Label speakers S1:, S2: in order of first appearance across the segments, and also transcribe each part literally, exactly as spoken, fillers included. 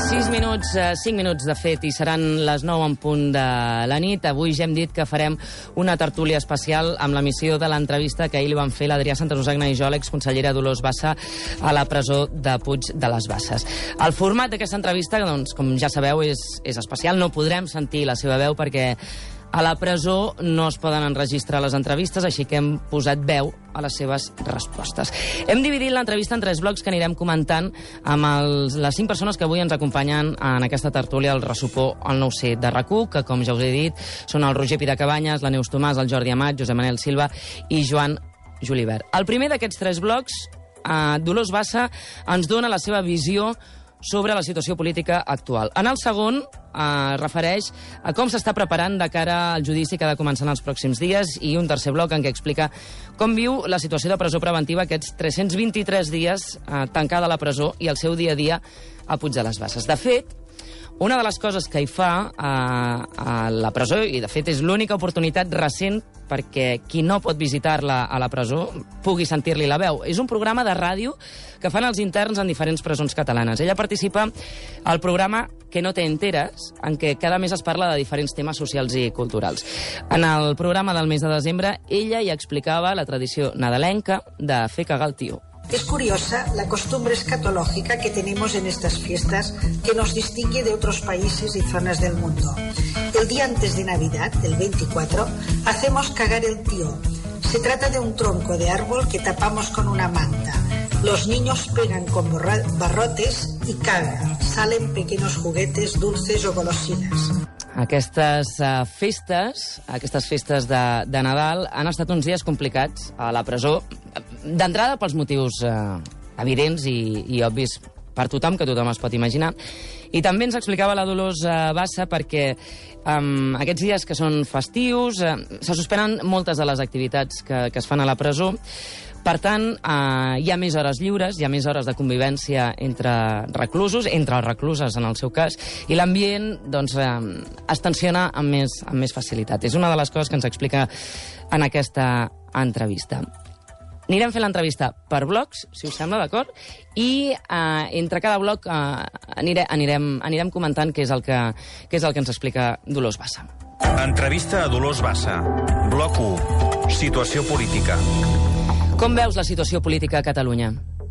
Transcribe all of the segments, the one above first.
S1: sis minuts, cinc minuts de fet, i seran les nou en punt de la nit. Avui ja hem dit que farem una tertúlia especial amb l'emissió de l'entrevista que ahir li van fer l'Adrià Santasusagna i jo, l'exconsellera Dolors Bassa, a la presó de Puig de les Basses. El format d'aquesta entrevista, doncs, com ja sabeu, és, és especial. No podrem sentir la seva veu perquè a la presó no es poden enregistrar les entrevistes, així que hem posat veu a les seves respostes. Hem dividit l'entrevista en tres blocs que anirem comentant amb els, les cinc persones que avui ens acompanyen en aquesta tertúlia al ressopó al nou C de RAC1, que, com ja us he dit, són el Roger Pidacabanyes, la Neus Tomàs, el Jordi Amat, Josep Manel Silva i Joan Julibert. El primer d'aquests tres blocs, eh, Dolors Bassa ens dona la seva visió sobre la situació política actual. En el segon, eh, refereix a com s'està preparant de cara al judici que ha de començar en els pròxims dies, i un tercer bloc en què explica com viu la situació de presó preventiva aquests tres-cents vint-i-tres dies eh, tancada a la presó i el seu dia a dia a Puig de les Basses. De fet, una de les coses que hi fa a, a la presó, i de fet és l'única oportunitat recent perquè qui no pot visitar-la a la presó pugui sentir-li la veu, és un programa de ràdio que fan els interns en diferents presons catalanes. Ella participa al programa Que no te enteres, en què cada mes es parla de diferents temes socials i culturals. En el programa del mes de desembre, ella hi explicava la tradició nadalenca de fer cagar el tio.
S2: Es curiosa la costumbre escatológica que tenemos en estas fiestas que nos distingue de otros países y zonas del mundo. El día antes de Navidad, el veinticuatro, hacemos cagar el tío. Se trata de un tronco de árbol que tapamos con una manta. Los niños pegan con barrotes y cagan. Salen pequeños juguetes, dulces o golosinas.
S1: Aquestes uh, festes, aquestes festes de, de Nadal han estat uns dies complicats a la presó, d'entrada pels motius uh, evidents i, i obvis per tothom, que tothom es pot imaginar. I també ens explicava la Dolors uh, Bassa perquè um, aquests dies que són festius uh, se suspenen moltes de les activitats que, que es fan a la presó. Per tant, eh, hi ha més hores lliures, hi ha més hores de convivència entre reclusos, entre els recluses en el seu cas, i l'ambient doncs, eh, es tensiona amb més, amb més facilitat. És una de les coses que ens explica en aquesta entrevista. Anirem fent l'entrevista per blocs, si us sembla, d'acord? I eh, entre cada bloc eh, anirem, anirem, anirem comentant què és, el que, què és el que ens explica Dolors Bassa.
S3: Entrevista a Dolors Bassa. Bloc u. Situació política.
S1: Com veus la situació política a Catalunya?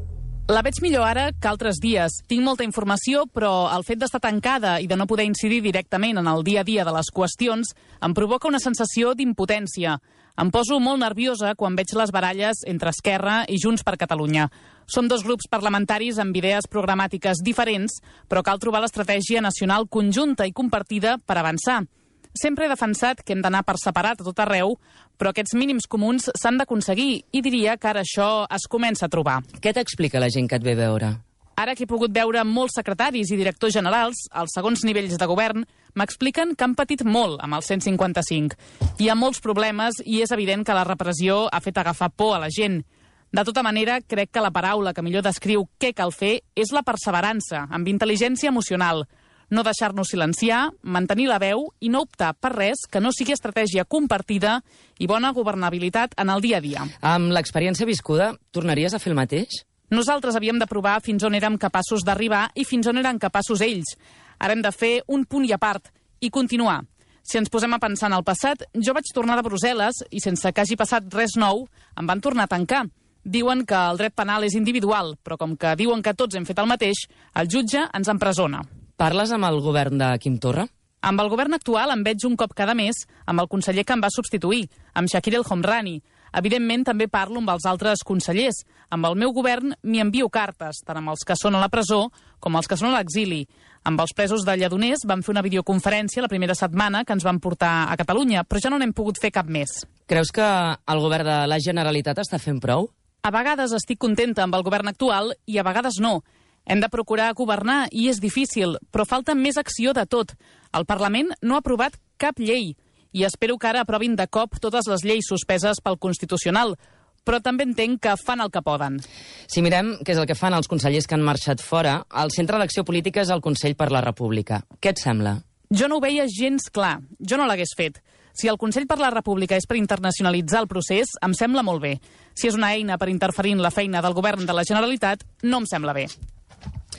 S4: La veig millor ara que altres dies. Tinc molta informació, però el fet d'estar tancada i de no poder incidir directament en el dia a dia de les qüestions em provoca una sensació d'impotència. Em poso molt nerviosa quan veig les baralles entre Esquerra i Junts per Catalunya. Som dos grups parlamentaris amb idees programàtiques diferents, però cal trobar l'estratègia nacional conjunta i compartida per avançar. Sempre he defensat que hem d'anar per separat a tot arreu, però aquests mínims comuns s'han d'aconseguir i diria que ara això es comença a trobar.
S1: Què t'explica la gent que et ve veure?
S4: Ara que he pogut veure molts secretaris i directors generals, als segons nivells de govern, m'expliquen que han patit molt amb el cent cinquanta cinc. Hi ha molts problemes i és evident que la repressió ha fet agafar por a la gent. De tota manera, crec que la paraula que millor descriu què cal fer és la perseverança, amb intel·ligència emocional. No deixar-nos silenciar, mantenir la veu i no optar per res que no sigui estratègia compartida i bona governabilitat en el dia a dia.
S1: Amb l'experiència viscuda, tornaries a fer el mateix?
S4: Nosaltres havíem de provar fins on érem capaços d'arribar i fins on eren capaços ells. Ara hem de fer un punt i a part i continuar. Si ens posem a pensar en el passat, jo vaig tornar de Brussel·les i sense que hagi passat res nou, em van tornar a tancar. Diuen que el dret penal és individual, però com que diuen que tots hem fet el mateix, el jutge ens empresona.
S1: Parles amb el govern de Quim Torra?
S4: Amb el govern actual em veig un cop cada mes amb el conseller que em va substituir, amb Shakir El Homrani. Evidentment, també parlo amb els altres consellers. Amb el meu govern m'hi envio cartes, tant amb els que són a la presó com els que són a l'exili. Amb els presos de Lledoners vam fer una videoconferència la primera setmana que ens van portar a Catalunya, però ja no n'hem pogut fer cap més.
S1: Creus que el govern de la Generalitat està fent prou?
S4: A vegades estic contenta amb el govern actual i a vegades no. Hem de procurar governar i és difícil, però falta més acció de tot. El Parlament no ha aprovat cap llei i espero que ara aprovin de cop totes les lleis suspeses pel Constitucional, però també entenc que fan el que poden.
S1: Si mirem què és el que fan els consellers que han marxat fora, el centre d'acció política és el Consell per la República. Què et sembla?
S4: Jo no ho veia gens clar. Jo no l'hagués fet. Si el Consell per la República és per internacionalitzar el procés, em sembla molt bé. Si és una eina per interferir en la feina del govern de la Generalitat, no em sembla bé.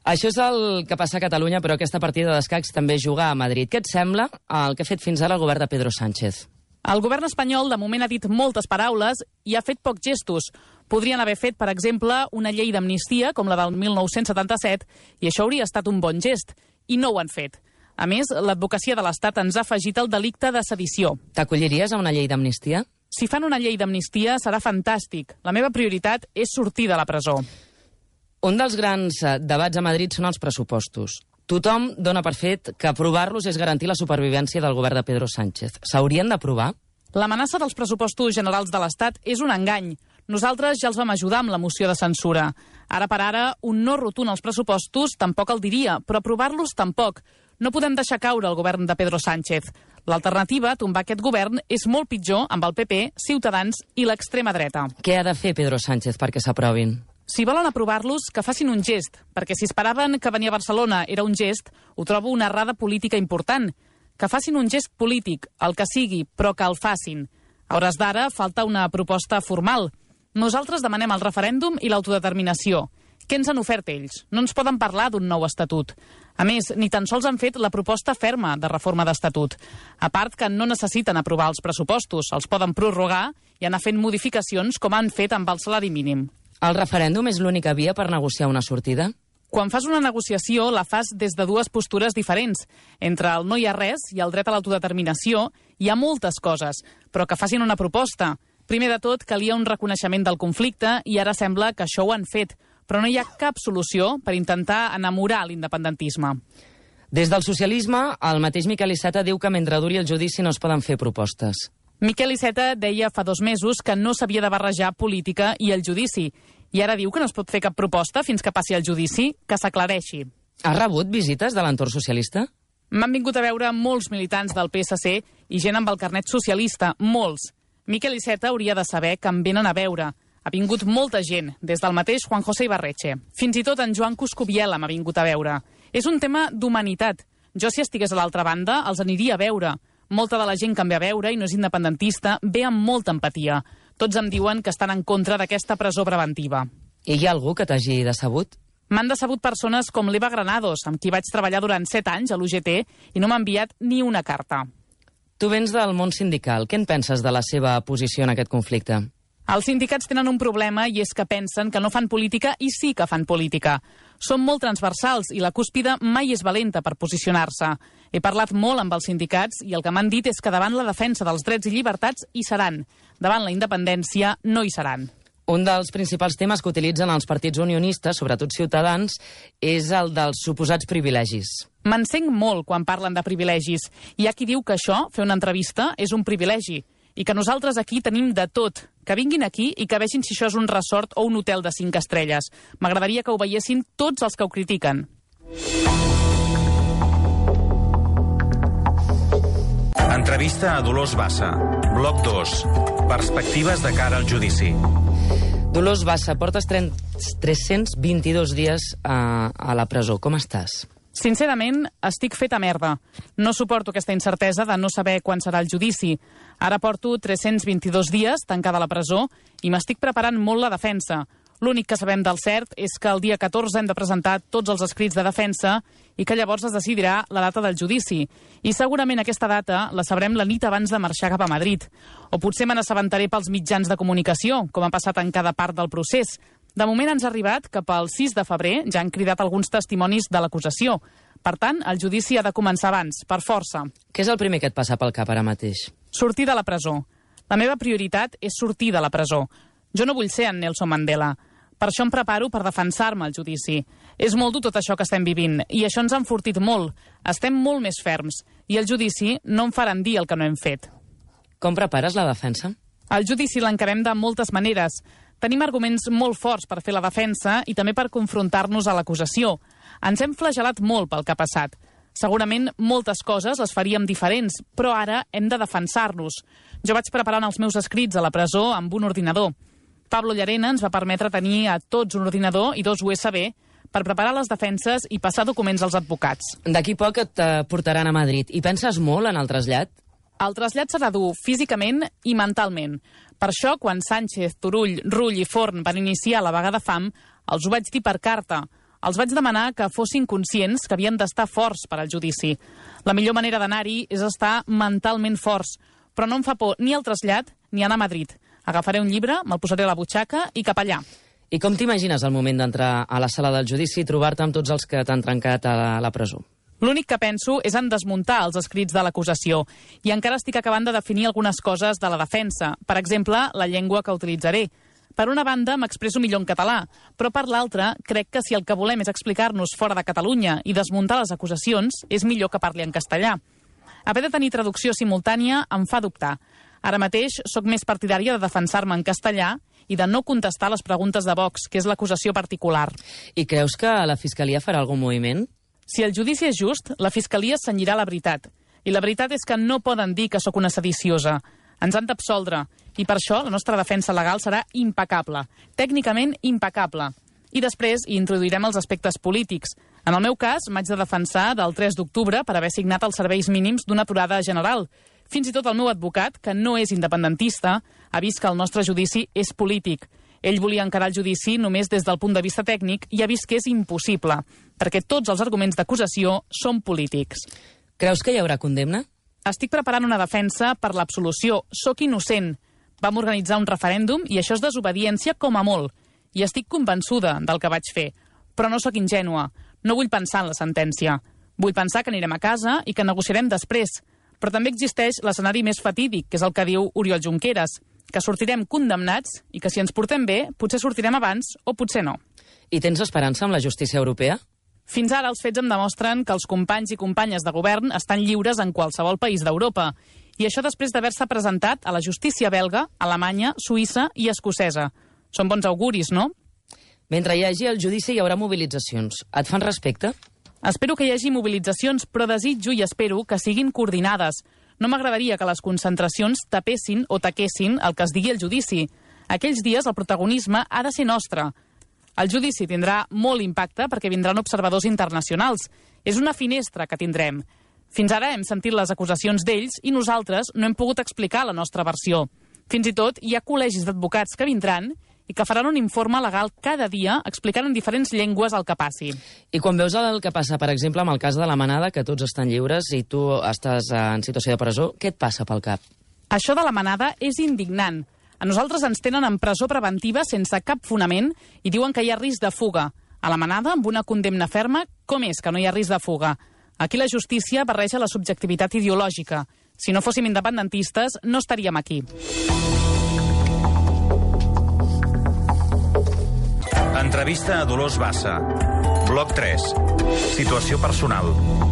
S1: Això és el que passa a Catalunya, però aquesta partida d'escacs també juga a Madrid. Què et sembla el que ha fet fins ara el govern de Pedro Sánchez?
S4: El govern espanyol de moment ha dit moltes paraules i ha fet pocs gestos. Podrien haver fet, per exemple, una llei d'amnistia com la del mil nou-cents setanta-set i això hauria estat un bon gest. I no ho han fet. A més, l'advocacia de l'Estat ens ha afegit el delicte de sedició.
S1: T'acolliries a una llei d'amnistia?
S4: Si fan una llei d'amnistia serà fantàstic. La meva prioritat és sortir de la presó.
S1: Un dels grans debats a Madrid són els pressupostos. Tothom dona per fet que aprovar-los és garantir la supervivència del govern de Pedro Sánchez. S'haurien d'aprovar?
S4: L'amenaça dels pressupostos generals de l'Estat és un engany. Nosaltres ja els vam ajudar amb la moció de censura. Ara per ara, un no rotund als pressupostos tampoc el diria, però aprovar-los tampoc. No podem deixar caure el govern de Pedro Sánchez. L'alternativa, tombar aquest govern, és molt pitjor amb el P P, Ciutadans i l'extrema dreta.
S1: Què ha de fer Pedro Sánchez perquè s'aprovin?
S4: Si volen aprovar-los, que facin un gest, perquè si esperaven que venir a Barcelona era un gest, ho trobo una errada política important. Que facin un gest polític, el que sigui, però que el facin. A hores d'ara falta una proposta formal. Nosaltres demanem el referèndum i l'autodeterminació. Què ens han ofert ells? No ens poden parlar d'un nou estatut. A més, ni tan sols han fet la proposta ferma de reforma d'estatut. A part que no necessiten aprovar els pressupostos, els poden prorrogar i anar fent modificacions com han fet amb el salari mínim.
S1: El referèndum és l'única via per negociar una sortida?
S4: Quan fas una negociació, la fas des de dues postures diferents. Entre el no hi ha res i el dret a l'autodeterminació hi ha moltes coses, però que facin una proposta. Primer de tot, calia un reconeixement del conflicte i ara sembla que això ho han fet, però no hi ha cap solució per intentar enamorar l'independentisme.
S1: Des del socialisme, el mateix Miquel Iceta diu que mentre duri el judici no es poden fer propostes.
S4: Miquel Iceta deia fa dos mesos que no s'havia de barrejar política i el judici, i ara diu que no es pot fer cap proposta fins que passi el judici, que s'aclareixi.
S1: Ha rebut visites de l'entorn socialista?
S4: M'han vingut a veure molts militants del P S C i gent amb el carnet socialista, molts. Miquel Iceta hauria de saber que em venen a veure. Ha vingut molta gent, des del mateix Juan José Ibarretxe. Fins i tot en Joan Coscubiela m'ha vingut a veure. És un tema d'humanitat. Jo, si estigués a l'altra banda, els aniria a veure. Molta de la gent que em ve a veure i no és independentista ve amb molta empatia. Tots em diuen que estan en contra d'aquesta presó preventiva.
S1: I hi ha algú que t'hagi decebut?
S4: M'han decebut persones com l'Eva Granados, amb qui vaig treballar durant set anys a l'U G T i no m'ha enviat ni una carta.
S1: Tu vens del món sindical. Què en penses de la seva posició en aquest conflicte?
S4: Els sindicats tenen un problema i és que pensen que no fan política i sí que fan política. Són molt transversals i la cúspide mai és valenta per posicionar-se. He parlat molt amb els sindicats i el que m'han dit és que davant la defensa dels drets i llibertats hi seran. Davant la independència no hi seran.
S1: Un dels principals temes que utilitzen els partits unionistes, sobretot Ciutadans, és el dels suposats privilegis.
S4: M'encenc molt quan parlen de privilegis. Hi ha qui diu que això, fer una entrevista, és un privilegi i que nosaltres aquí tenim de tot. Que vinguin aquí i que vegin si això és un resort o un hotel de cinc estrelles. M'agradaria que ho veiessin tots els que ho critiquen.
S3: Entrevista a Dolors Bassa. Bloc dos. Perspectives de cara al judici.
S1: Dolors Bassa, portes tres-cents vint-i-dos dies a, a la presó. Com estàs?
S4: Sincerament, estic feta merda. No suporto aquesta incertesa de no saber quan serà el judici. Ara porto tres-cents vint-i-dos dies tancada a la presó i m'estic preparant molt la defensa. L'únic que sabem del cert és que el dia catorze hem de presentar tots els escrits de defensa i que llavors es decidirà la data del judici. I segurament aquesta data la sabrem la nit abans de marxar cap a Madrid. O potser me n'assabentaré pels mitjans de comunicació, com ha passat en cada part del procés. De moment ens ha arribat que pel sis de febrer ja han cridat alguns testimonis de l'acusació. Per tant, el judici ha de començar abans, per força.
S1: Què és el primer que et passa pel cap ara mateix?
S4: Sortir de la presó. La meva prioritat és sortir de la presó. Jo no vull ser en Nelson Mandela. Per això em preparo per defensar-me al judici. És molt dur tot això que estem vivint, i això ens ha enfortit molt. Estem molt més ferms, i el judici no em faran dir el que no hem fet.
S1: Com prepares la defensa?
S4: El judici l'encarem de moltes maneres. Tenim arguments molt forts per fer la defensa i també per confrontar-nos a l'acusació. Ens hem flagelat molt pel que ha passat. Segurament moltes coses les faríem diferents, però ara hem de defensar-nos. Jo vaig preparant els meus escrits a la presó amb un ordinador. Pablo Llarena ens va permetre tenir a tots un ordinador i dos U S B per preparar les defenses i passar documents als advocats.
S1: D'aquí poc et portaran a Madrid. I penses molt en el trasllat?
S4: El trasllat serà dur físicament i mentalment. Per això, quan Sánchez, Turull, Rull i Forn van iniciar la vaga de fam, els ho vaig dir per carta. Els vaig demanar que fossin conscients que havien d'estar forts per al judici. La millor manera d'anar-hi és estar mentalment forts, però no em fa por ni el trasllat ni anar a Madrid. Agafaré un llibre, me'l posaré a la butxaca i cap allà.
S1: I com t'imagines el moment d'entrar a la sala del judici i trobar-te amb tots els que t'han trencat a la, a la presó?
S4: L'únic que penso és en desmuntar els escrits de l'acusació i encara estic acabant de definir algunes coses de la defensa. Per exemple, la llengua que utilitzaré. Per una banda, m'expresso millor en català, però per l'altra, crec que si el que volem és explicar-nos fora de Catalunya i desmuntar les acusacions, és millor que parli en castellà. Haver de tenir traducció simultània em fa dubtar. Ara mateix sóc més partidària de defensar-me en castellà i de no contestar les preguntes de Vox, que és l'acusació particular.
S1: I creus que la Fiscalia farà algun moviment?
S4: Si el judici és just, la Fiscalia cenyirà la veritat. I la veritat és que no poden dir que sóc una sediciosa. Ens han d'absoldre. I per això la nostra defensa legal serà impecable. Tècnicament impecable. I després hi introduirem els aspectes polítics. En el meu cas, m'haig de defensar del tres d'octubre per haver signat els serveis mínims d'una aturada general. Fins i tot el meu advocat, que no és independentista, ha vist que el nostre judici és polític. Ell volia encarar el judici només des del punt de vista tècnic i ha vist que és impossible, perquè tots els arguments d'acusació són polítics.
S1: Creus que hi haurà condemna?
S4: Estic preparant una defensa per l'absolució. Sóc innocent. Vam organitzar un referèndum i això és desobediència com a molt. I estic convençuda del que vaig fer. Però no sóc ingènua. No vull pensar en la sentència. Vull pensar que anirem a casa i que negociarem després. Però també existeix l'escenari més fatídic, que és el que diu Oriol Junqueras, que sortirem condemnats i que si ens portem bé, potser sortirem abans o potser no.
S1: I tens esperança amb la justícia europea?
S4: Fins ara els fets em demostren que els companys i companyes de govern estan lliures en qualsevol país d'Europa. I això després d'haver-se presentat a la justícia belga, alemanya, suïssa i escocesa. Són bons auguris, no?
S1: Mentre hi hagi el judici hi haurà mobilitzacions. Et fan respecte?
S4: Espero que hi hagi mobilitzacions, però desitjo i espero que siguin coordinades. No m'agradaria que les concentracions tapessin o taquessin el que es digui el judici. Aquells dies el protagonisme ha de ser nostre. El judici tindrà molt impacte perquè vindran observadors internacionals. És una finestra que tindrem. Fins ara hem sentit les acusacions d'ells i nosaltres no hem pogut explicar la nostra versió. Fins i tot hi ha col·legis d'advocats que vindran i que faran un informe legal cada dia explicant en diferents llengües el que passi.
S1: I quan veus el que passa, per exemple, amb el cas de la Manada, que tots estan lliures i tu estàs en situació de presó, què et passa pel cap?
S4: Això de la Manada és indignant. A nosaltres ens tenen en presó preventiva sense cap fonament i diuen que hi ha risc de fuga. A la Manada, amb una condemna ferma, com és que no hi ha risc de fuga? Aquí la justícia barreja la subjectivitat ideològica. Si no fóssim independentistes, no estaríem aquí.
S3: Entrevista a Dolors Bassa. Bloc tres. Situació personal.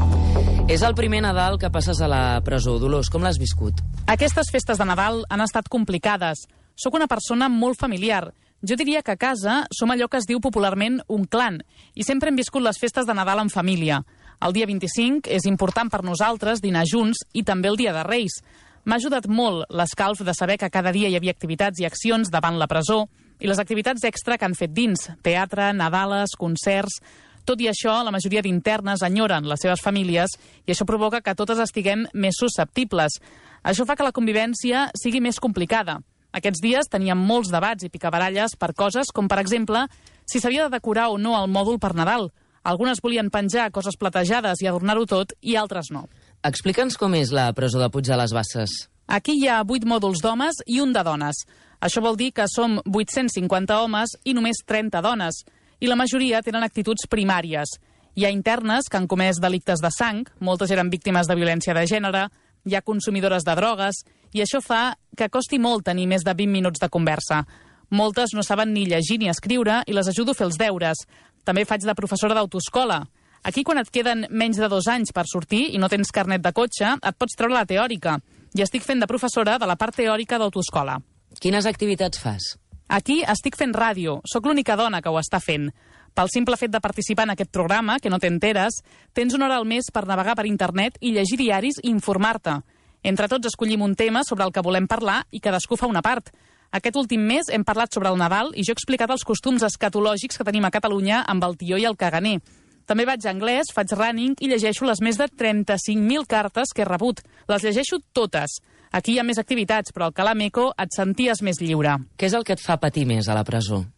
S1: És el primer Nadal que passes a la presó. Dolors, com l'has viscut?
S4: Aquestes festes de Nadal han estat complicades. Soc una persona molt familiar. Jo diria que a casa som allò que es diu popularment un clan i sempre hem viscut les festes de Nadal en família. El dia vint-i-cinc és important per nosaltres dinar junts i també el dia de Reis. M'ha ajudat molt l'escalf de saber que cada dia hi havia activitats i accions davant la presó i les activitats extra que han fet dins, teatre, nadales, concerts. Tot i això, la majoria d'internes enyoren les seves famílies i això provoca que totes estiguem més susceptibles. Això fa que la convivència sigui més complicada. Aquests dies teníem molts debats i picabaralles per coses com, per exemple, si s'havia de decorar o no el mòdul per Nadal. Algunes volien penjar coses platejades i adornar-ho tot i altres no.
S1: Explica'ns com és la presó de Puig de les Basses.
S4: Aquí hi ha vuit mòduls d'homes i un de dones. Això vol dir que som vuit-cents cinquanta homes i només trenta dones. I la majoria tenen actituds primàries. Hi ha internes que han comès delictes de sang, moltes eren víctimes de violència de gènere, hi ha consumidores de drogues, i això fa que costi molt tenir més de vint minuts de conversa. Moltes no saben ni llegir ni escriure i les ajudo a fer els deures. També faig de professora d'autoescola. Aquí, quan et queden menys de dos anys per sortir i no tens carnet de cotxe, et pots treure la teòrica. I estic fent de professora de la part teòrica d'autoescola.
S1: Quines activitats fas?
S4: Aquí estic fent ràdio. Soc l'única dona que ho està fent. Pel simple fet de participar en aquest programa, que no t'enteres, tens una hora al mes per navegar per internet i llegir diaris i informar-te. Entre tots escollim un tema sobre el que volem parlar i cadascú fa una part. Aquest últim mes hem parlat sobre el Nadal i jo he explicat els costums escatològics que tenim a Catalunya amb el tió i el caganer. També vaig a anglès, faig running i llegeixo les més de trenta-cinc mil cartes que he rebut. Les llegeixo totes. Aquí hi ha més activitats, però al Calar Meco et senties més lliure.
S1: Què és el que et fa patir més a la presó?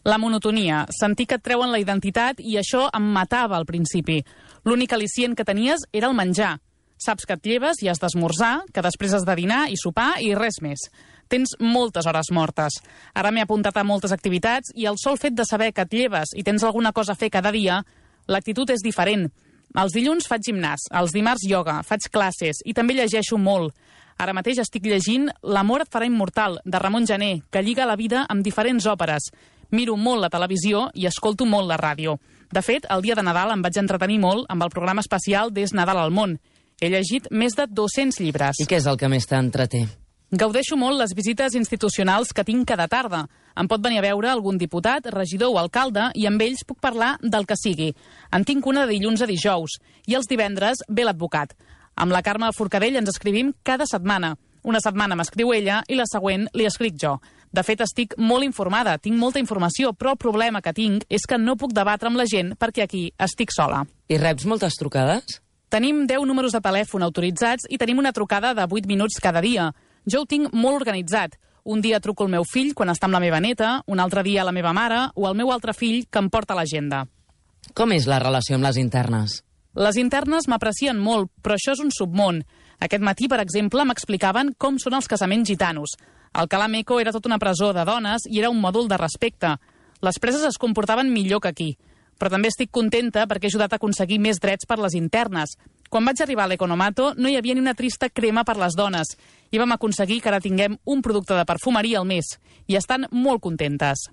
S4: La monotonia, sentir que et treuen la identitat i això em matava al principi. L'únic al·licient que tenies era el menjar. Saps que et lleves i has d'esmorzar, que després has de dinar i sopar i res més. Tens moltes hores mortes. Ara m'he apuntat a moltes activitats i el sol fet de saber que et lleves i tens alguna cosa a fer cada dia, l'actitud és diferent. Els dilluns faig gimnàs, els dimarts ioga, faig classes i també llegeixo molt. Ara mateix estic llegint L'amor et farà immortal, de Ramon Gené, que lliga la vida amb diferents òperes. Miro molt la televisió i escolto molt la ràdio. De fet, el dia de Nadal em vaig entretenir molt amb el programa especial Des Nadal al món. He llegit més de dos-cents llibres.
S1: I què és el que més t'entreté?
S4: Gaudeixo molt les visites institucionals que tinc cada tarda. Em pot venir a veure algun diputat, regidor o alcalde i amb ells puc parlar del que sigui. En tinc una de dilluns a dijous i els divendres ve l'advocat. Amb la Carme Forcadell ens escrivim cada setmana. Una setmana m'escriu ella i la següent li escric jo. De fet, estic molt informada, tinc molta informació, però el problema que tinc és que no puc debatre amb la gent perquè aquí estic sola.
S1: I reps moltes trucades?
S4: Tenim deu números de telèfon autoritzats i tenim una trucada de vuit minuts cada dia. Jo ho tinc molt organitzat. Un dia truco al meu fill quan està amb la meva neta, un altre dia a la meva mare o al meu altre fill que em porta l'agenda.
S1: Com és la relació amb les internes?
S4: Les internes m'aprecien molt, però això és un submón. Aquest matí, per exemple, m'explicaven com són els casaments gitanos. El Cala Meco era tota una presó de dones i era un mòdul de respecte. Les preses es comportaven millor que aquí. Però també estic contenta perquè he ajudat a aconseguir més drets per les internes. Quan vaig arribar a l'Economato no hi havia ni una trista crema per les dones i vam aconseguir que ara tinguem un producte de perfumeria al mes i estan molt contentes.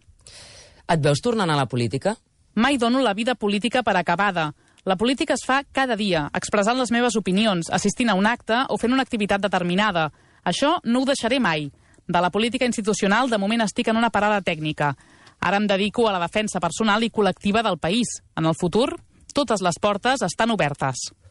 S1: Et veus tornant a la política?
S4: Mai dono la vida política per acabada. La política es fa cada dia, expressant les meves opinions, assistint a un acte o fent una activitat determinada. Això no ho deixaré mai. De la política institucional, de moment estic en una parada tècnica. Ara em dedico a la defensa personal i col·lectiva del país. En el futur, totes les portes estan obertes.